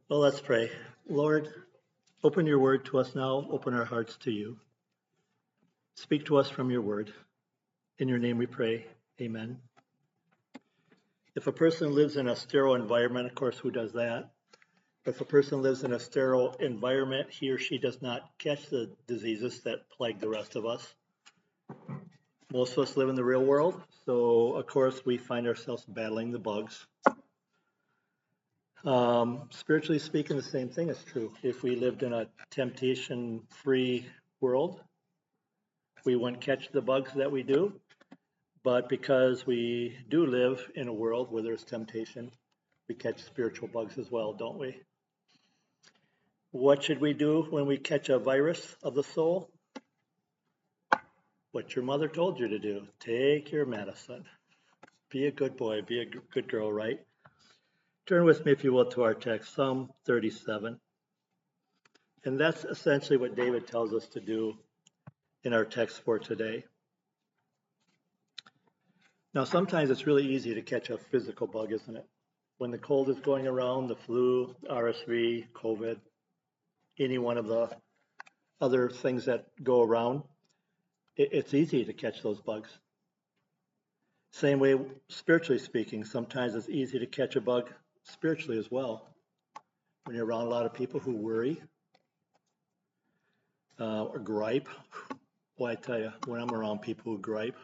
Well, let's pray. Lord, open your word to us now. Open our hearts to you. Speak to us from your word. In your name we pray. Amen. If a person lives in a sterile environment, of course, who does that? If a person lives in a sterile environment, he or she does not catch the diseases that plague the rest of us. Most of us live in the real world, so of course we find ourselves battling the bugs. Spiritually speaking, the same thing is true. If we lived in a temptation-free world, we wouldn't catch the bugs that we do. But because we do live in a world where there's temptation, we catch spiritual bugs as well, don't we? What should we do when we catch a virus of the soul? What your mother told you to do. Take your medicine. Be a good boy, be a good girl, right? Turn with me, if you will, to our text, Psalm 37. And that's essentially what David tells us to do in our text for today. Now, sometimes it's really easy to catch a physical bug, isn't it? When the cold is going around, the flu, RSV, COVID, any one of the other things that go around, it's easy to catch those bugs. Same way, spiritually speaking, sometimes it's easy to catch a bug spiritually as well. When you're around a lot of people who worry or gripe, well, I tell you, when I'm around people who gripe,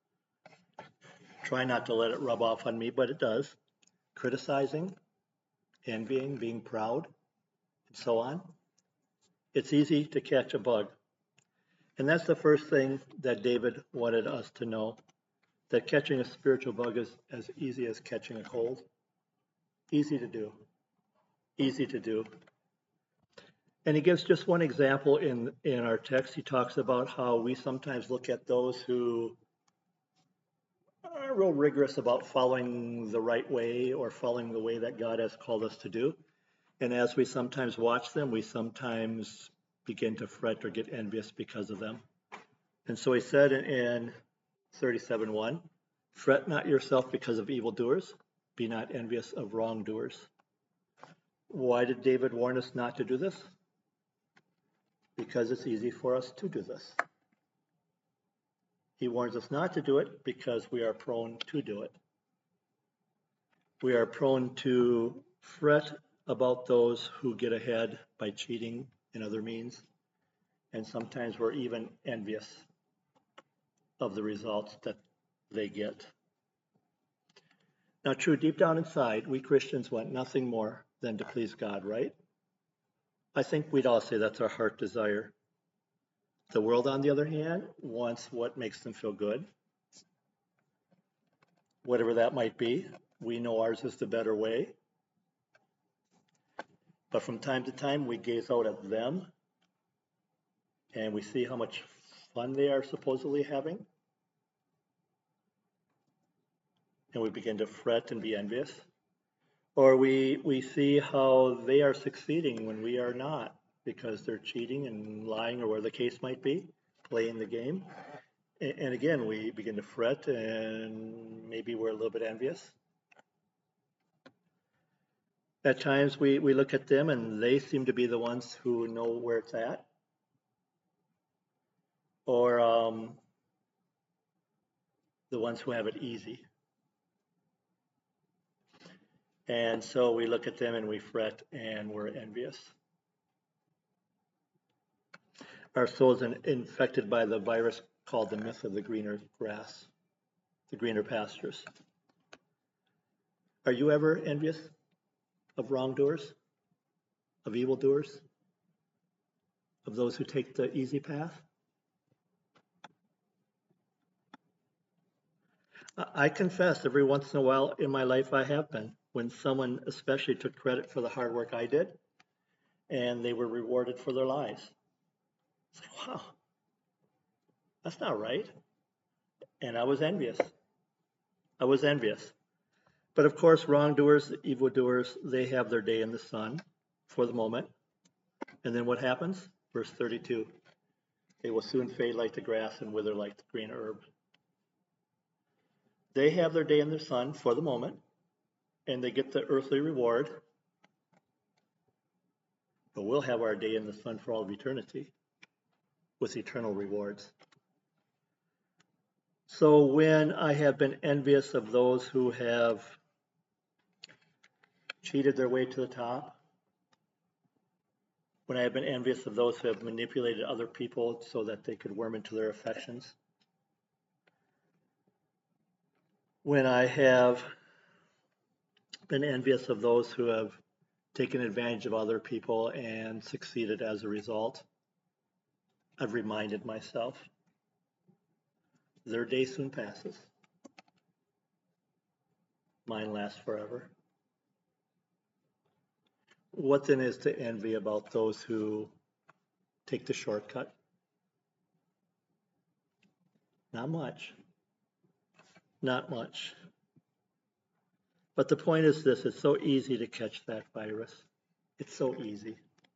try not to let it rub off on me, but it does. Criticizing, envying, being proud, and so on. It's easy to catch a bug. And that's the first thing that David wanted us to know, that catching a spiritual bug is as easy as catching a cold. Easy to do. Easy to do. And he gives just one example in our text. He talks about how we sometimes look at those who are real rigorous about following the right way or following the way that God has called us to do. And as we sometimes watch them, we sometimes begin to fret or get envious because of them. And so he said in 37:1, fret not yourself because of evildoers, be not envious of wrongdoers. Why did David warn us not to do this? Because it's easy for us to do this. He warns us not to do it because we are prone to do it. We are prone to fret about those who get ahead by cheating and other means, and sometimes we're even envious of the results that they get. Now, true, deep down inside, we Christians want nothing more than to please God, right? I think we'd all say that's our heart desire. The world, on the other hand, wants what makes them feel good, whatever that might be. We know ours is the better way. But from time to time, we gaze out at them and we see how much fun they are supposedly having. And we begin to fret and be envious. Or we see how they are succeeding when we are not, because they're cheating and lying, or whatever the case might be, playing the game. And again, we begin to fret and maybe we're a little bit envious. At times we look at them and they seem to be the ones who know where it's at. Or the ones who have it easy. And so we look at them and we fret and we're envious. Our soul is infected by the virus called the myth of the greener grass, the greener pastures. Are you ever envious of wrongdoers, of evildoers, of those who take the easy path? I confess every once in a while in my life I have been, when someone especially took credit for the hard work I did and they were rewarded for their lies. It's like, wow, that's not right. And I was envious. I was envious. But of course, wrongdoers, evildoers, they have their day in the sun for the moment. And then what happens? Verse 32, they will soon fade like the grass and wither like the green herb. They have their day in the sun for the moment, and they get the earthly reward. but we'll have our day in the sun for all of eternity with eternal rewards. So when I have been envious of those who have cheated their way to the top, when I have been envious of those who have manipulated other people so that they could worm into their affections, when I have been envious of those who have taken advantage of other people and succeeded as a result, I've reminded myself, their day soon passes. Mine lasts forever. What then is to envy about those who take the shortcut? Not much. Not much. But the point is this, it's so easy to catch that virus. It's so easy.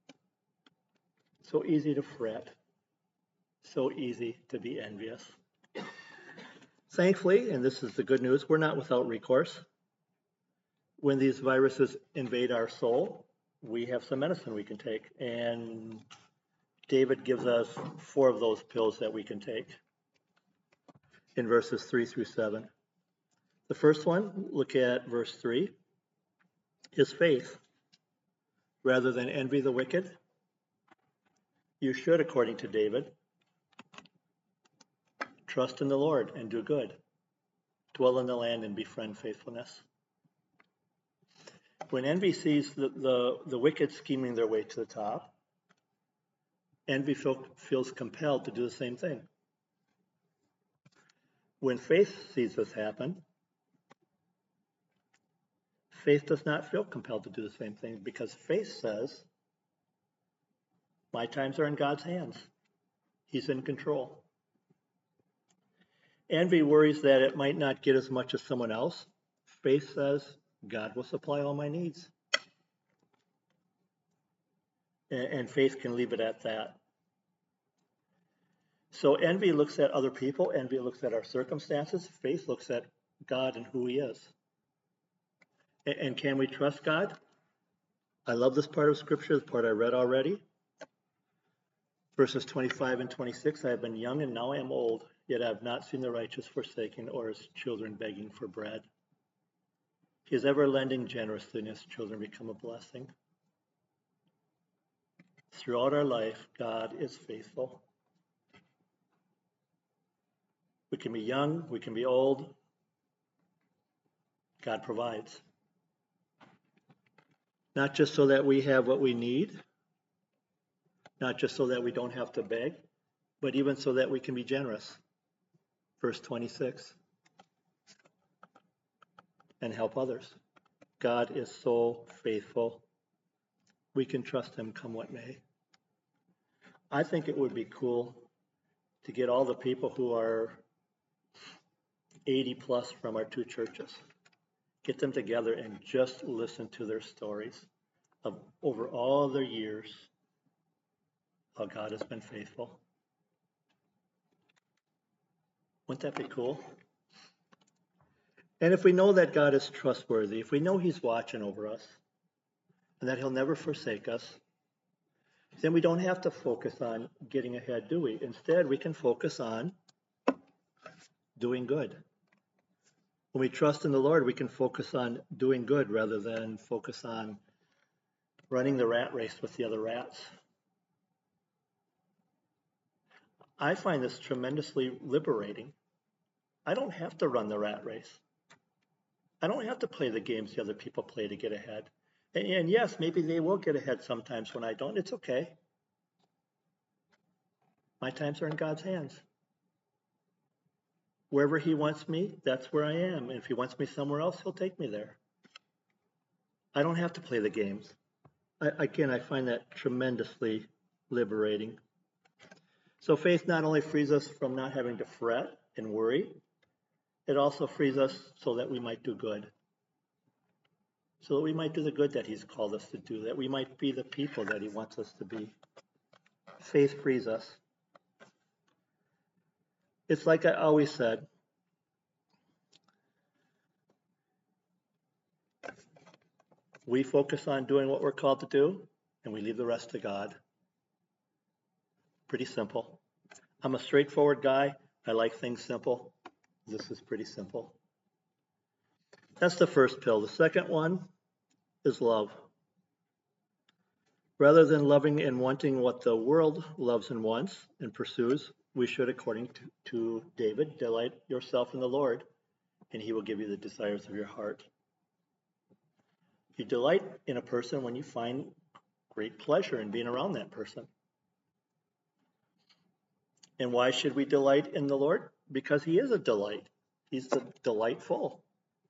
So easy to fret. So easy to be envious. Thankfully, and this is the good news, we're not without recourse. When these viruses invade our soul, we have some medicine we can take. And David gives us 4 of those pills that we can take in verses 3 through 7. The first one, look at verse 3, is faith. Rather than envy the wicked, you should, according to David, trust in the Lord and do good. Dwell in the land and befriend faithfulness. When envy sees the wicked scheming their way to the top, envy feels compelled to do the same thing. When faith sees this happen, faith does not feel compelled to do the same thing because faith says, my times are in God's hands. He's in control. Envy worries that it might not get as much as someone else. Faith says, God will supply all my needs. And faith can leave it at that. So envy looks at other people. Envy looks at our circumstances. Faith looks at God and who he is. And can we trust God? I love this part of Scripture, the part I read already. Verses 25 and 26, I have been young and now I am old, yet I have not seen the righteous forsaken or his children begging for bread. He is ever lending generously and his children become a blessing. Throughout our life, God is faithful. We can be young, we can be old. God provides. Not just so that we have what we need, not just so that we don't have to beg, but even so that we can be generous. Verse 26. And help others. God is so faithful. We can trust him come what may. I think it would be cool to get all the people who are 80 plus from our 2 churches, get them together and just listen to their stories of over all their years, how God has been faithful. Wouldn't that be cool? And if we know that God is trustworthy, if we know he's watching over us, and that he'll never forsake us, then we don't have to focus on getting ahead, do we? Instead, we can focus on doing good. When we trust in the Lord, we can focus on doing good rather than focus on running the rat race with the other rats. I find this tremendously liberating. I don't have to run the rat race. I don't have to play the games the other people play to get ahead. And yes, maybe they will get ahead sometimes when I don't. It's okay. My times are in God's hands. Wherever he wants me, that's where I am. And if he wants me somewhere else, he'll take me there. I don't have to play the games. I find that tremendously liberating. So faith not only frees us from not having to fret and worry, it also frees us so that we might do good. So that we might do the good that he's called us to do, that we might be the people that he wants us to be. Faith frees us. It's like I always said, we focus on doing what we're called to do, and we leave the rest to God. Pretty simple. I'm a straightforward guy. I like things simple. This is pretty simple. That's the first pill. The second one is love. Rather than loving and wanting what the world loves and wants and pursues, we should, according to David, delight yourself in the Lord, and he will give you the desires of your heart. You delight in a person when you find great pleasure in being around that person. And why should we delight in the Lord? Because he is a delight. He's delightful.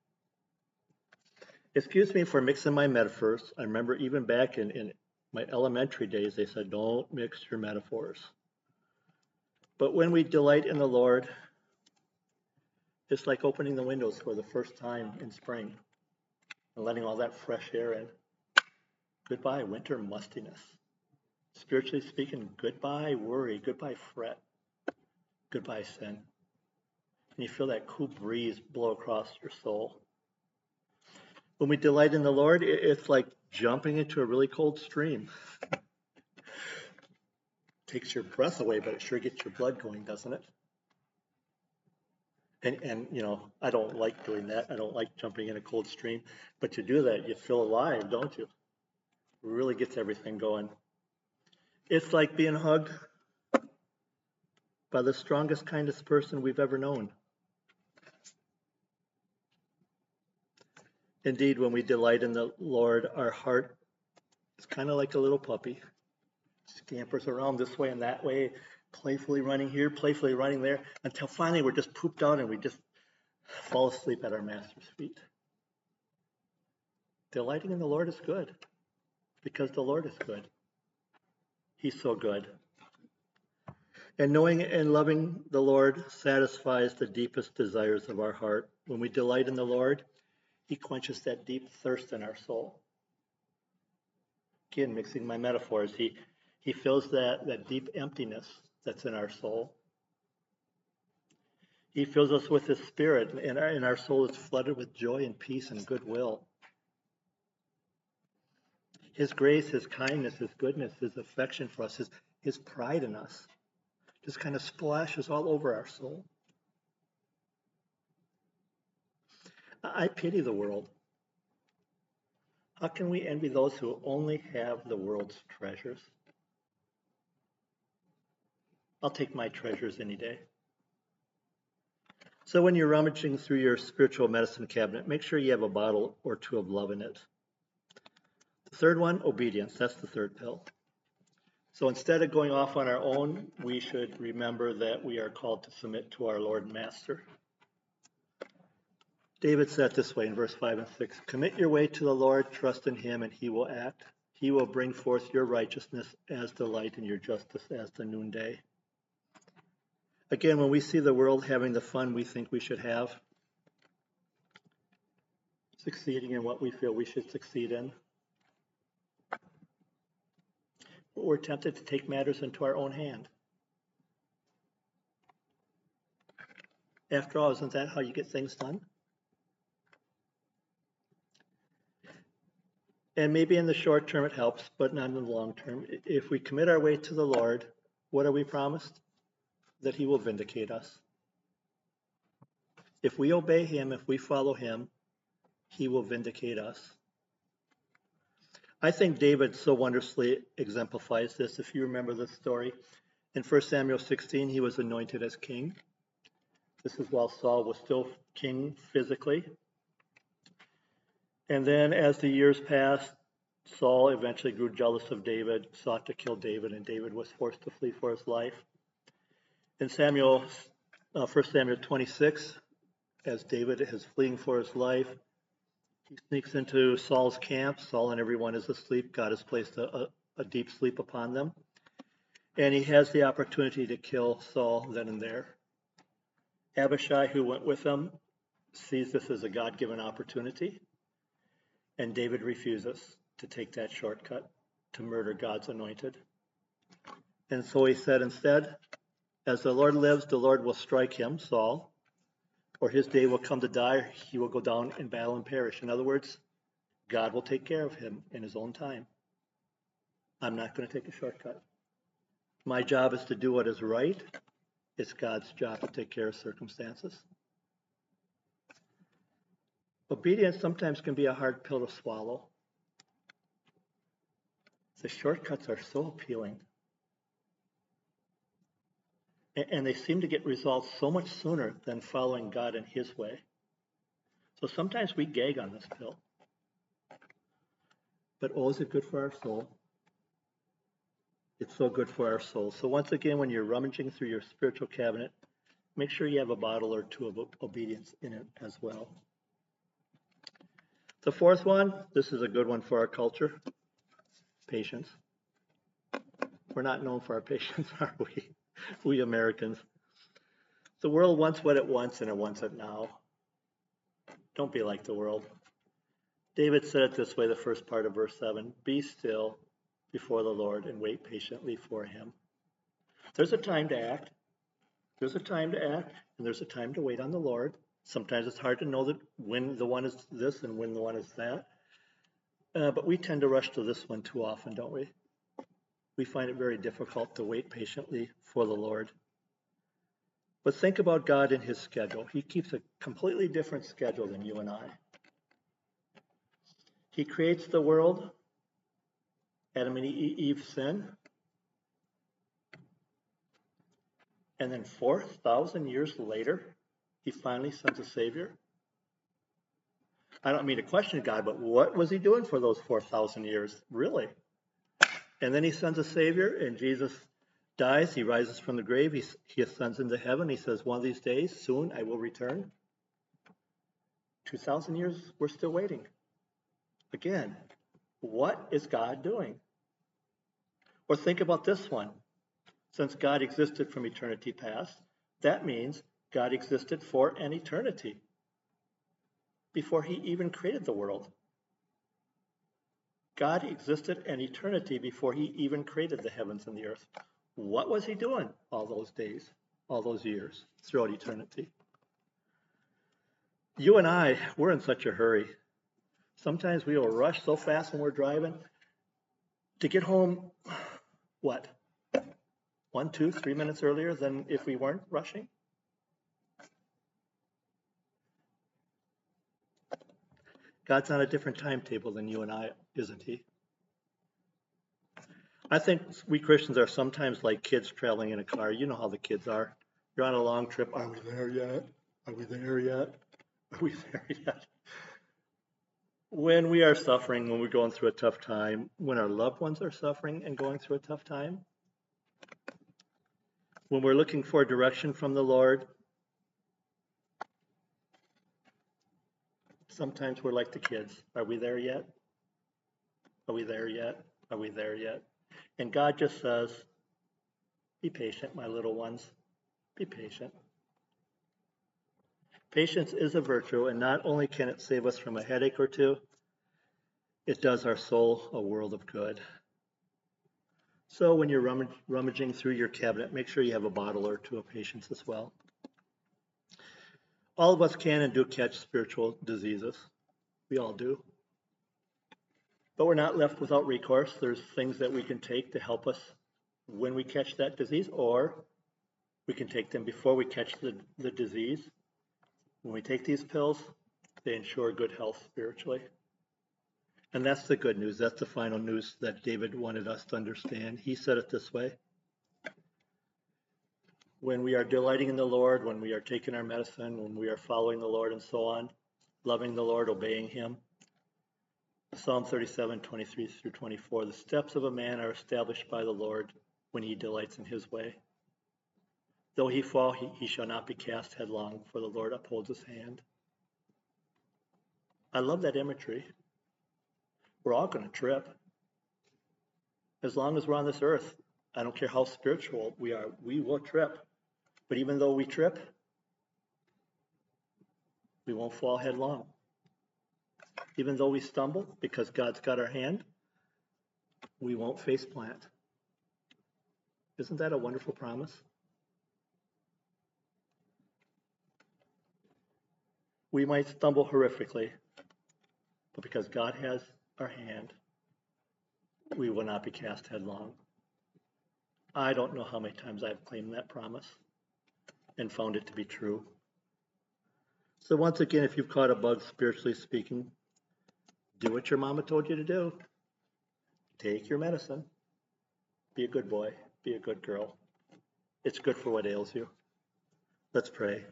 Excuse me for mixing my metaphors. I remember even back in my elementary days, they said, don't mix your metaphors. But when we delight in the Lord, it's like opening the windows for the first time in spring and letting all that fresh air in. Goodbye, winter mustiness. Spiritually speaking, goodbye worry, goodbye fret, goodbye sin. And you feel that cool breeze blow across your soul. When we delight in the Lord, it's like jumping into a really cold stream. Takes your breath away, but it sure gets your blood going, doesn't it? And you know, I don't like doing that. I don't like jumping in a cold stream. But to do that, you feel alive, don't you? It really gets everything going. It's like being hugged by the strongest, kindest person we've ever known. Indeed, when we delight in the Lord, our heart is kind of like a little puppy. Scampers around this way and that way, playfully running here, playfully running there, until finally we're just pooped out and we just fall asleep at our master's feet. Delighting in the Lord is good because the Lord is good. He's so good. And knowing and loving the Lord satisfies the deepest desires of our heart. When we delight in the Lord, he quenches that deep thirst in our soul. Again, mixing my metaphors, he fills that deep emptiness that's in our soul. He fills us with his spirit, and our soul is flooded with joy and peace and goodwill. His grace, his kindness, his goodness, his affection for us, his pride in us just kind of splashes all over our soul. I pity the world. How can we envy those who only have the world's treasures? I'll take my treasures any day. So when you're rummaging through your spiritual medicine cabinet, make sure you have a bottle or two of love in it. The third one, obedience. That's the third pill. So instead of going off on our own, we should remember that we are called to submit to our Lord and Master. David said this way in verse 5 and 6, commit your way to the Lord, trust in him, and he will act. He will bring forth your righteousness as the light and your justice as the noonday. Again, when we see the world having the fun we think we should have, succeeding in what we feel we should succeed in, we're tempted to take matters into our own hand. After all, isn't that how you get things done? And maybe in the short term it helps, but not in the long term. If we commit our way to the Lord, what are we promised? That he will vindicate us. If we obey him, if we follow him, he will vindicate us. I think David so wondrously exemplifies this. If you remember this story, in 1 Samuel 16, he was anointed as king. This is while Saul was still king physically. And then as the years passed, Saul eventually grew jealous of David, sought to kill David, and David was forced to flee for his life. In 1 Samuel 26, as David is fleeing for his life, he sneaks into Saul's camp. Saul and everyone is asleep. God has placed a deep sleep upon them. And he has the opportunity to kill Saul then and there. Abishai, who went with him, sees this as a God-given opportunity. And David refuses to take that shortcut to murder God's anointed. And so he said instead, as the Lord lives, the Lord will strike him, Saul, or his day will come to die, or he will go down in battle and perish. In other words, God will take care of him in his own time. I'm not going to take a shortcut. My job is to do what is right. It's God's job to take care of circumstances. Obedience sometimes can be a hard pill to swallow. The shortcuts are so appealing. And they seem to get results so much sooner than following God in his way. So sometimes we gag on this pill. But oh, is it good for our soul? It's so good for our soul. So once again, when you're rummaging through your spiritual cabinet, make sure you have a bottle or two of obedience in it as well. The fourth one, this is a good one for our culture, patience. We're not known for our patience, are we? We Americans. The world wants what it wants, and it wants it now. Don't be like the world. David said it this way, the first part of verse 7, be still before the Lord and wait patiently for him. There's a time to act. There's a time to act, and there's a time to wait on the Lord. Sometimes it's hard to know that when the one is this and when the one is that. But we tend to rush to this one too often, don't we? We find it very difficult to wait patiently for the Lord. But think about God and his schedule. He keeps a completely different schedule than you and I. He creates the world. Adam and Eve sin. And then 4,000 years later, he finally sends a Savior. I don't mean to question God, but what was he doing for those 4,000 years? Really? And then he sends a Savior, and Jesus dies. He rises from the grave. He ascends into heaven. He says, one of these days, soon, I will return. 2,000 years, we're still waiting. Again, what is God doing? Or think about this one. Since God existed from eternity past, that means God existed for an eternity before he even created the world. God existed an eternity before he even created the heavens and the earth. What was he doing all those days, all those years, throughout eternity? You and I, we're in such a hurry. Sometimes we will rush so fast when we're driving to get home, what, 1, 2, 3 minutes earlier than if we weren't rushing? God's on a different timetable than you and I, isn't he? I think we Christians are sometimes like kids traveling in a car. You know how the kids are. You're on a long trip. Are we there yet? Are we there yet? Are we there yet? When we are suffering, when we're going through a tough time, when our loved ones are suffering and going through a tough time, when we're looking for direction from the Lord, sometimes we're like the kids. Are we there yet? Are we there yet? Are we there yet? And God just says, be patient, my little ones. Be patient. Patience is a virtue, and not only can it save us from a headache or two, it does our soul a world of good. So when you're rummaging through your cabinet, make sure you have a bottle or two of patience as well. All of us can and do catch spiritual diseases. We all do. But we're not left without recourse. There's things that we can take to help us when we catch that disease, or we can take them before we catch the disease. When we take these pills, they ensure good health spiritually. And that's the good news. That's the final news that David wanted us to understand. He said it this way. When we are delighting in the Lord, when we are taking our medicine, when we are following the Lord and so on, loving the Lord, obeying him. Psalm 37, 23 through 24, the steps of a man are established by the Lord when he delights in his way. Though he fall, he shall not be cast headlong, for the Lord upholds his hand. I love that imagery. We're all going to trip. As long as we're on this earth, I don't care how spiritual we are, we will trip. But even though we trip, we won't fall headlong. Even though we stumble, because God's got our hand, we won't face plant. Isn't that a wonderful promise? We might stumble horrifically, but because God has our hand, we will not be cast headlong. I don't know how many times I've claimed that promise and found it to be true. So once again, if you've caught a bug, spiritually speaking, do what your mama told you to do. Take your medicine. Be a good boy. Be a good girl. It's good for what ails you. Let's pray.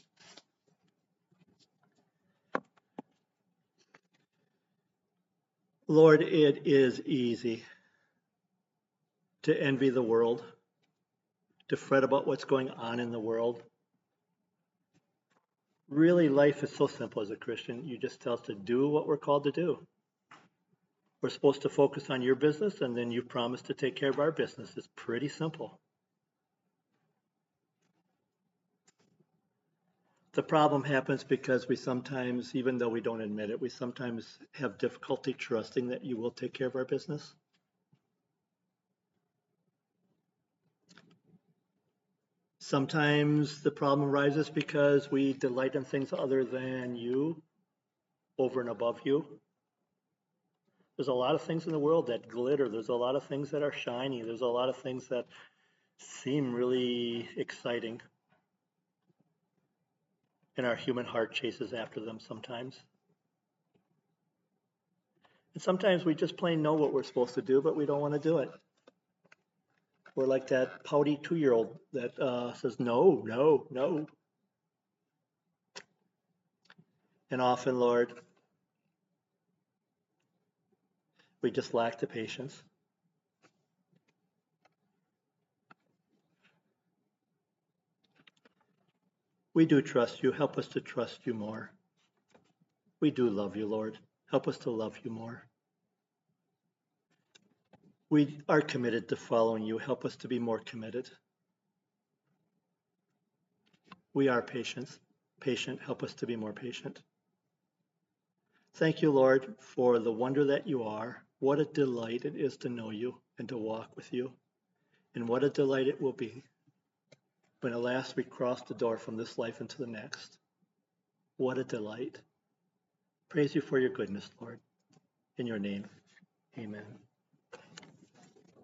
Lord, it is easy to envy the world, to fret about what's going on in the world. Really, life is so simple as a Christian. You just tell us to do what we're called to do. We're supposed to focus on your business, and then you promise to take care of our business. It's pretty simple. The problem happens because we sometimes, even though we don't admit it, we sometimes have difficulty trusting that you will take care of our business. Sometimes the problem arises because we delight in things other than you, over and above you. There's a lot of things in the world that glitter. There's a lot of things that are shiny. There's a lot of things that seem really exciting. And our human heart chases after them sometimes. And sometimes we just plain know what we're supposed to do, but we don't want to do it. We're like that pouty 2-year-old that says, no, no, no. And often, Lord, we just lack the patience. We do trust you. Help us to trust you more. We do love you, Lord. Help us to love you more. We are committed to following you. Help us to be more committed. We are patient. Help us to be more patient. Thank you, Lord, for the wonder that you are. What a delight it is to know you and to walk with you. And what a delight it will be when at last we cross the door from this life into the next. What a delight. Praise you for your goodness, Lord. In your name, amen.